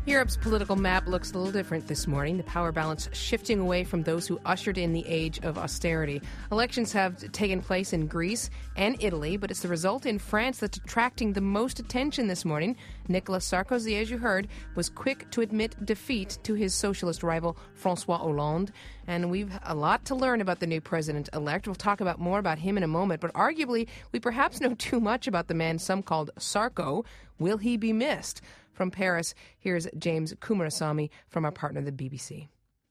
Europe's political map looks a little different this morning. The power balance shifting away from those who ushered in the age of austerity. Elections have taken place in Greece and Italy, but it's the result in France that's attracting the most attention this morning. Nicolas Sarkozy, as you heard, was quick to admit defeat to his socialist rival François Hollande. And we've a lot to learn about the new president-elect. We'll talk about more about him in a moment, but arguably we perhaps know too much about the man some called Sarko. Will he be missed? From Paris, here's James Coomarasamy from our partner, the BBC.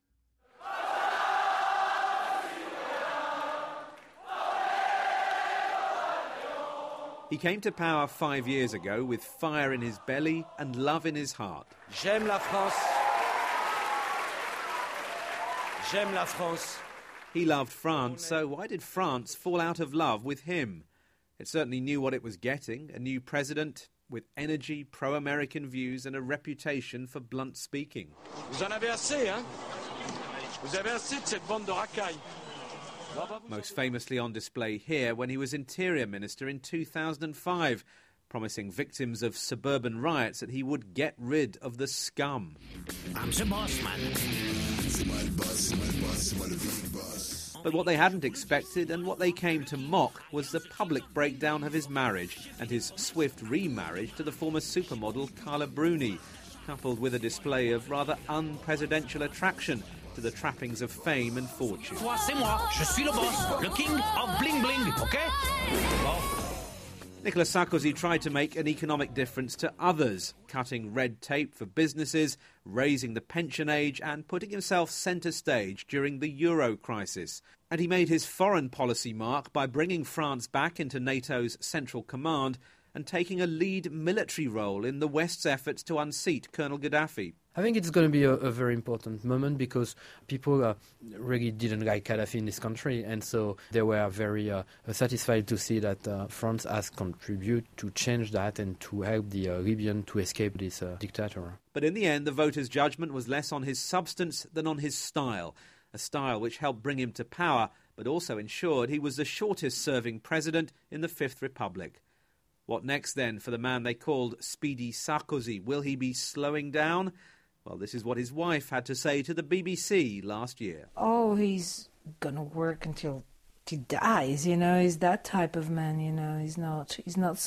He came to power 5 years ago with fire in his belly and love in his heart. J'aime la France. J'aime la France. He loved France, so why did France fall out of love with him? It certainly knew what it was getting, a new president with energy, pro-American views and a reputation for blunt speaking. Vous en avez assez, hein? Vous avez assez de cette bande de racailles. Most famously on display here when he was Interior Minister in 2005, promising victims of suburban riots that he would get rid of the scum. I'm the boss, man. But what they hadn't expected and what they came to mock was the public breakdown of his marriage and his swift remarriage to the former supermodel Carla Bruni, coupled with a display of rather unpresidential attraction to the trappings of fame and fortune. Moi, c'est moi. Je suis le boss. Le king of bling bling, okay? Well. Nicolas Sarkozy tried to make an economic difference to others, cutting red tape for businesses, raising the pension age and putting himself centre stage during the Euro crisis. And he made his foreign policy mark by bringing France back into NATO's Central Command and taking a lead military role in the West's efforts to unseat Colonel Gaddafi. I think it's going to be a very important moment because people really didn't like Gaddafi in this country, and so they were very satisfied to see that France has contributed to change that and to help the Libyan to escape this dictator. But in the end, the voters' judgment was less on his substance than on his style, a style which helped bring him to power, but also ensured he was the shortest-serving president in the Fifth Republic. What next, then, for the man they called Speedy Sarkozy? Will he be slowing down? Well, this is what his wife had to say to the BBC last year. Oh, he's going to work until he dies, you know. He's that type of man, you know. He's not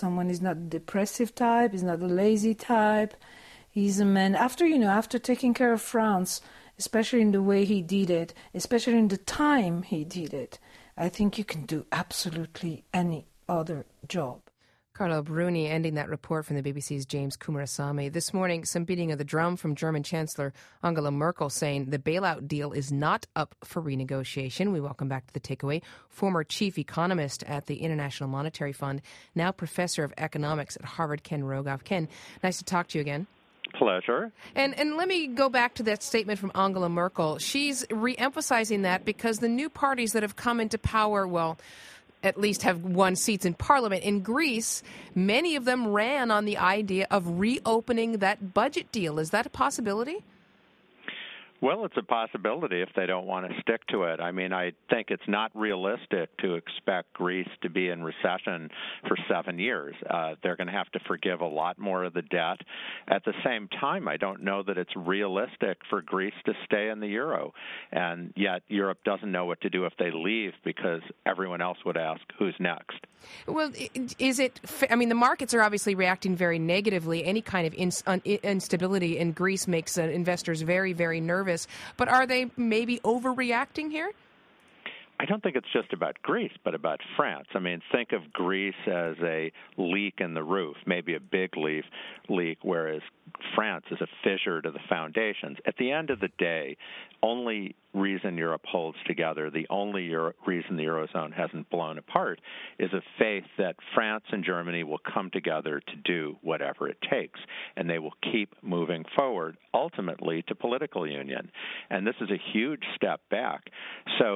a depressive type. He's not a lazy type. He's a man, after taking care of France, especially in the way he did it, especially in the time he did it, I think you can do absolutely any other job. Carla Bruni ending that report from the BBC's James Coomarasamy. This morning, some beating of the drum from German Chancellor Angela Merkel saying the bailout deal is not up for renegotiation. We welcome back to the takeaway former chief economist at the International Monetary Fund, now professor of economics at Harvard, Ken Rogoff. Ken, nice to talk to you again. Pleasure. And let me go back to that statement from Angela Merkel. She's re-emphasizing that because the new parties that have come into power, well, at least have won seats in parliament. In Greece, many of them ran on the idea of reopening that budget deal. Is that a possibility? Well, it's a possibility if they don't want to stick to it. I mean, I think it's not realistic to expect Greece to be in recession for 7 years. They're going to have to forgive a lot more of the debt. At the same time, I don't know that it's realistic for Greece to stay in the euro. And yet Europe doesn't know what to do if they leave because everyone else would ask, who's next? Well, the markets are obviously reacting very negatively. Any kind of instability in Greece makes investors very, very nervous. But are they maybe overreacting here? I don't think it's just about Greece, but about France. I mean, think of Greece as a leak in the roof, maybe a big leak, whereas France is a fissure to the foundations. At the end of the day, only reason Europe holds together, the only reason the Eurozone hasn't blown apart, is a faith that France and Germany will come together to do whatever it takes, and they will keep moving forward, ultimately to political union. And this is a huge step back. So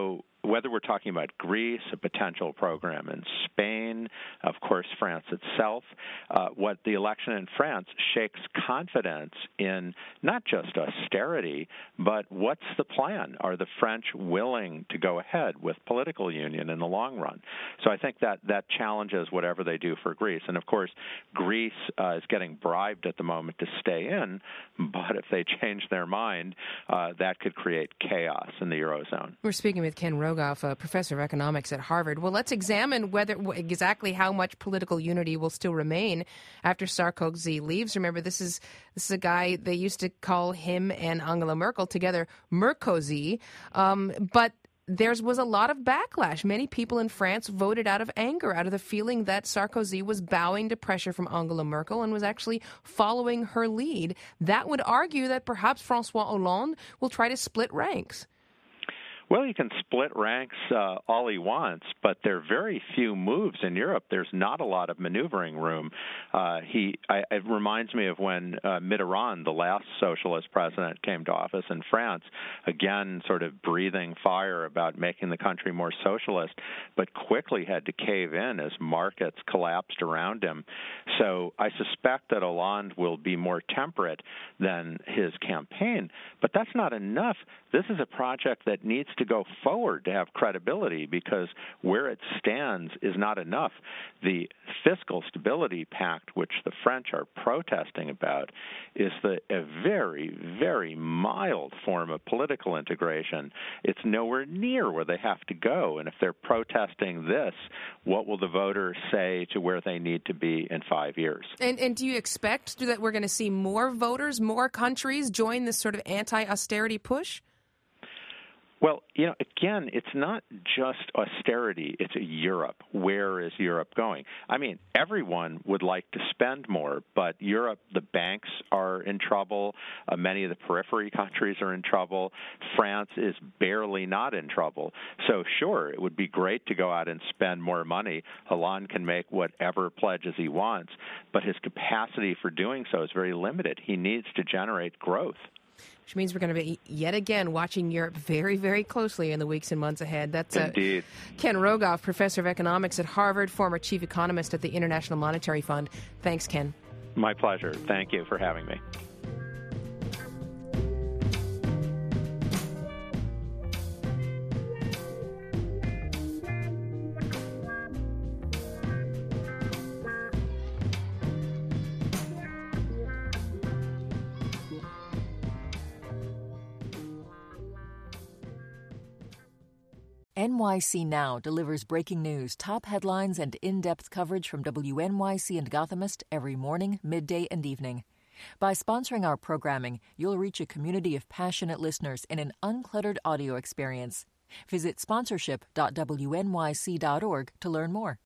whether we're talking about Greece, a potential program in Spain, of course, France itself, what the election in France shakes confidence in not just austerity, but what's the plan? Are the French willing to go ahead with political union in the long run? So I think that challenges whatever they do for Greece. And, of course, Greece is getting bribed at the moment to stay in, but if they change their mind, that could create chaos in the Eurozone. We're speaking with Ken Rogoff, a professor of economics at Harvard. Well, let's examine exactly how much political unity will still remain after Sarkozy leaves. Remember, this is a guy, they used to call him and Angela Merkel together Merkozy, but there was a lot of backlash. Many people in France voted out of anger, out of the feeling that Sarkozy was bowing to pressure from Angela Merkel and was actually following her lead. That would argue that perhaps François Hollande will try to split ranks. Well, he can split ranks all he wants, but there are very few moves in Europe. There's not a lot of maneuvering room. It reminds me of when Mitterrand, the last socialist president, came to office in France, again sort of breathing fire about making the country more socialist, but quickly had to cave in as markets collapsed around him. So I suspect that Hollande will be more temperate than his campaign, but that's not enough. This is a project that needs to go forward to have credibility, because where it stands is not enough. The fiscal stability pact, which the French are protesting about, is a very, very mild form of political integration. It's nowhere near where they have to go. And if they're protesting this, what will the voters say to where they need to be in 5 years? And do you expect that we're going to see more voters, more countries join this sort of anti-austerity push? Well, again, it's not just austerity. It's Europe. Where is Europe going? I mean, everyone would like to spend more, but Europe, the banks are in trouble. Many of the periphery countries are in trouble. France is barely not in trouble. So, sure, it would be great to go out and spend more money. Hollande can make whatever pledges he wants, but his capacity for doing so is very limited. He needs to generate growth. Which means we're going to be, yet again, watching Europe very, very closely in the weeks and months ahead. That's Indeed. Ken Rogoff, professor of economics at Harvard, former chief economist at the International Monetary Fund. Thanks, Ken. My pleasure. Thank you for having me. NYC Now delivers breaking news, top headlines, and in-depth coverage from WNYC and Gothamist every morning, midday, and evening. By sponsoring our programming, you'll reach a community of passionate listeners in an uncluttered audio experience. Visit sponsorship.wnyc.org to learn more.